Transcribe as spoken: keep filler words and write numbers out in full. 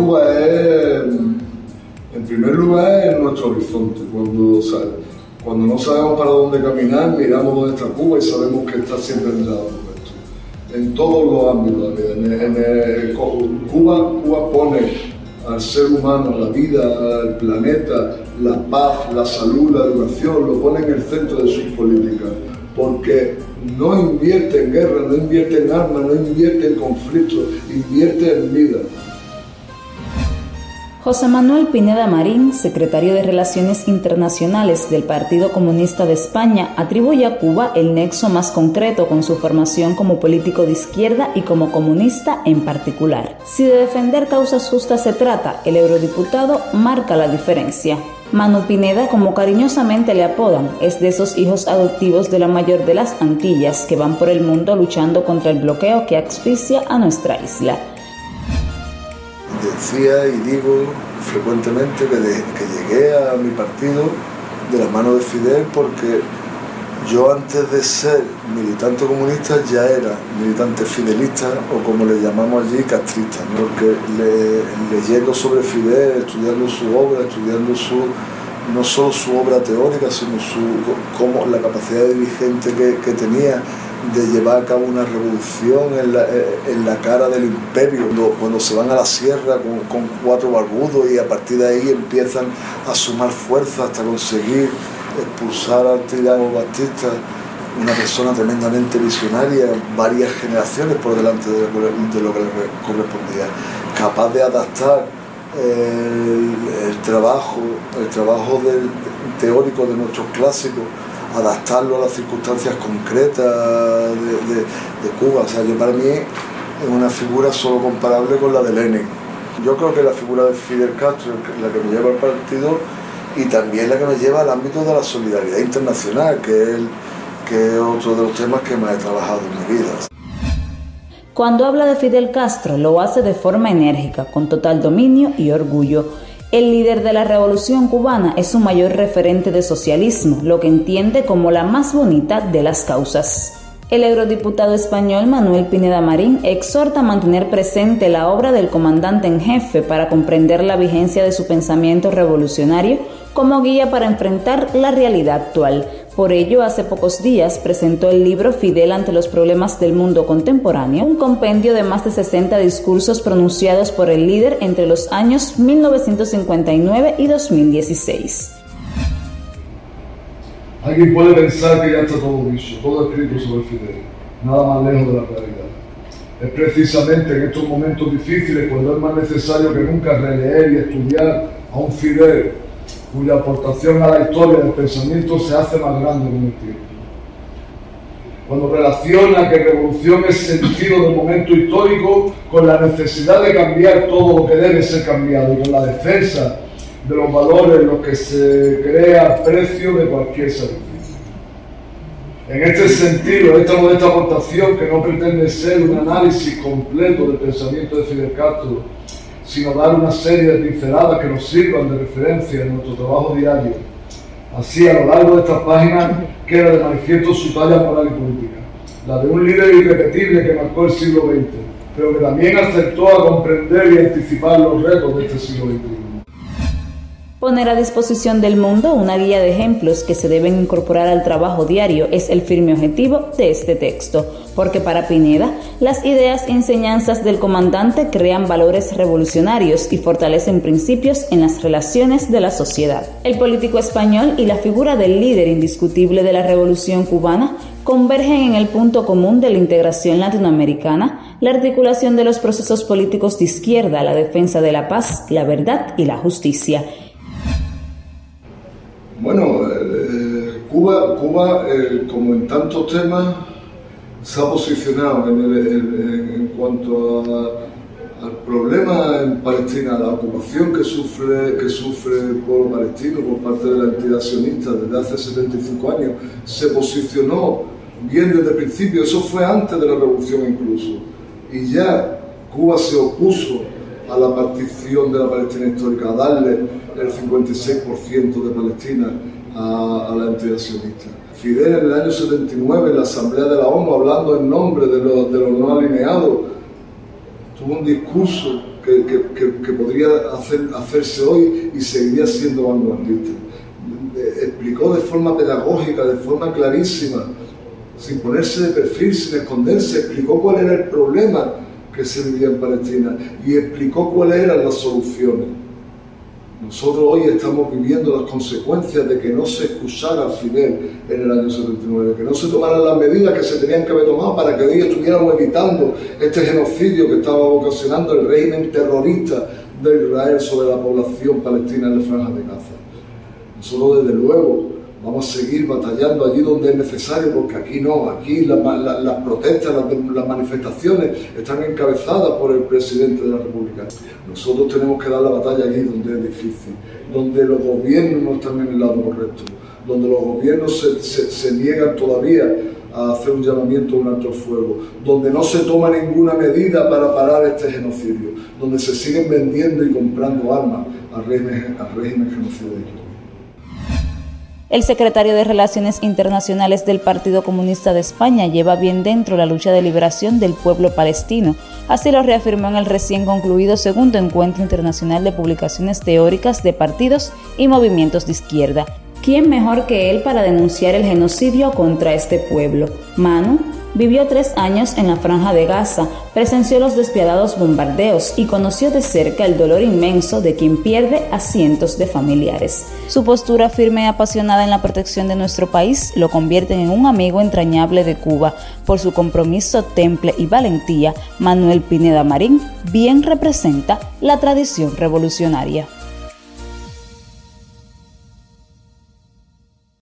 Cuba es, en primer lugar, es nuestro horizonte. Cuando, ¿sabes? Cuando no sabemos para dónde caminar, miramos dónde está Cuba y sabemos que está siempre en lado nuestro. En todos los ámbitos de la vida. En el, en el, Cuba, Cuba pone al ser humano, la vida, el planeta, la paz, la salud, la educación, lo pone en el centro de sus políticas. Porque no invierte en guerra, no invierte en armas, no invierte en conflictos, invierte en vida. José Manuel Pineda Marín, secretario de Relaciones Internacionales del Partido Comunista de España, atribuye a Cuba el nexo más concreto con su formación como político de izquierda y como comunista en particular. Si de defender causas justas se trata, el eurodiputado marca la diferencia. Manu Pineda, como cariñosamente le apodan, es de esos hijos adoptivos de la mayor de las Antillas que van por el mundo luchando contra el bloqueo que asfixia a nuestra isla. Decía y digo frecuentemente que, de, que llegué a mi partido de la mano de Fidel porque yo antes de ser militante comunista ya era militante fidelista o como le llamamos allí castrista, ¿no? Porque le, leyendo sobre Fidel, estudiando su obra, estudiando su, no solo su obra teórica sino su, como la capacidad dirigente que, que tenía de llevar a cabo una revolución en la, en la cara del imperio, cuando, cuando se van a la sierra con, con cuatro barbudos y a partir de ahí empiezan a sumar fuerza hasta conseguir expulsar al tirano Batista, una persona tremendamente visionaria, varias generaciones por delante de, de lo que le correspondía, capaz de adaptar el, el trabajo, el trabajo del, teórico de nuestros clásicos, adaptarlo a las circunstancias concretas de, de, de Cuba. O sea, yo para mí es una figura solo comparable con la de Lenin. Yo creo que la figura de Fidel Castro es la que me lleva al partido y también la que me lleva al ámbito de la solidaridad internacional, que es, el, que es otro de los temas que más he trabajado en mi vida. Cuando habla de Fidel Castro, lo hace de forma enérgica, con total dominio y orgullo. El líder de la revolución cubana es su mayor referente de socialismo, lo que entiende como la más bonita de las causas. El eurodiputado español Manuel Pineda Marín exhorta a mantener presente la obra del comandante en jefe para comprender la vigencia de su pensamiento revolucionario como guía para enfrentar la realidad actual. Por ello, hace pocos días presentó el libro Fidel ante los problemas del mundo contemporáneo, un compendio de más de sesenta discursos pronunciados por el líder entre los años mil novecientos cincuenta y nueve y dos mil dieciséis. Alguien puede pensar que ya está todo dicho, todo escrito sobre Fidel, nada más lejos de la realidad. Es precisamente en estos momentos difíciles cuando es más necesario que nunca releer y estudiar a un Fidel cuya aportación a la historia del pensamiento se hace más grande con el tiempo. Cuando relaciona que revolución es sentido del momento histórico con la necesidad de cambiar todo lo que debe ser cambiado y con la defensa de los valores en los que se crea precio de cualquier sacrificio. En este sentido, esta modesta aportación, que no pretende ser un análisis completo del pensamiento de Fidel Castro, sino dar una serie de pinceladas que nos sirvan de referencia en nuestro trabajo diario. Así, a lo largo de estas páginas, queda de manifiesto su talla moral y política, la de un líder irrepetible que marcó el siglo veinte, pero que también acertó a comprender y anticipar los retos de este siglo veintiuno. Poner a disposición del mundo una guía de ejemplos que se deben incorporar al trabajo diario es el firme objetivo de este texto, porque para Pineda, las ideas y enseñanzas del comandante crean valores revolucionarios y fortalecen principios en las relaciones de la sociedad. El político español y la figura del líder indiscutible de la revolución cubana convergen en el punto común de la integración latinoamericana, la articulación de los procesos políticos de izquierda, la defensa de la paz, la verdad y la justicia. Bueno, eh, Cuba, Cuba eh, como en tantos temas, se ha posicionado en, el, en, en cuanto a, al problema en Palestina, la ocupación que sufre, que sufre el pueblo palestino por parte de la entidad sionista desde hace setenta y cinco años, se posicionó bien desde el principio, eso fue antes de la revolución incluso, y ya Cuba se opuso a la partición de la Palestina histórica, a darle el cincuenta y seis por ciento de Palestina a, a la entidad sionista. Fidel en el año setenta y nueve, en la Asamblea de la ONU, hablando en nombre de los, de los no alineados, tuvo un discurso que, que, que, que podría hacer, hacerse hoy y seguiría siendo vanguardista. Explicó de forma pedagógica, de forma clarísima, sin ponerse de perfil, sin esconderse, explicó cuál era el problema que se vivía en Palestina y explicó cuáles eran las soluciones. Nosotros hoy estamos viviendo las consecuencias de que no se escuchara a Fidel en el año setenta y nueve, que no se tomaran las medidas que se tenían que haber tomado para que hoy estuviéramos evitando este genocidio que estaba ocasionando el régimen terrorista de Israel sobre la población palestina en la Franja de Gaza. Nosotros, desde luego, vamos a seguir batallando allí donde es necesario, porque aquí no, aquí las la, la protestas, las, las manifestaciones están encabezadas por el presidente de la República. Nosotros tenemos que dar la batalla allí donde es difícil, donde los gobiernos no están en el lado correcto, donde los gobiernos se, se, se niegan todavía a hacer un llamamiento a un alto el fuego, donde no se toma ninguna medida para parar este genocidio, donde se siguen vendiendo y comprando armas al régimen, al régimen genocidio. El secretario de Relaciones Internacionales del Partido Comunista de España lleva bien dentro la lucha de liberación del pueblo palestino. Así lo reafirmó en el recién concluido segundo encuentro internacional de publicaciones teóricas de partidos y movimientos de izquierda. ¿Quién mejor que él para denunciar el genocidio contra este pueblo? Manu vivió tres años en la Franja de Gaza, presenció los despiadados bombardeos y conoció de cerca el dolor inmenso de quien pierde a cientos de familiares. Su postura firme y apasionada en la protección de nuestro país lo convierten en un amigo entrañable de Cuba. Por su compromiso, temple y valentía, Manuel Pineda Marín bien representa la tradición revolucionaria.